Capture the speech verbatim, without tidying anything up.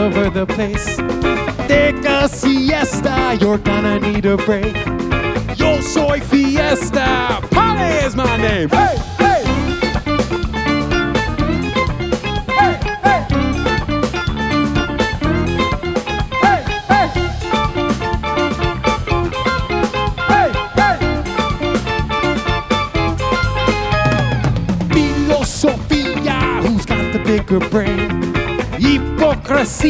over the place. Take a siesta, you're gonna need a break. Yo soy fiesta, Polly is my name. Hey, hey. Hey, hey. Hey, hey. Hey, hey. Filosofia, who's got the bigger brain? Hypocrisy.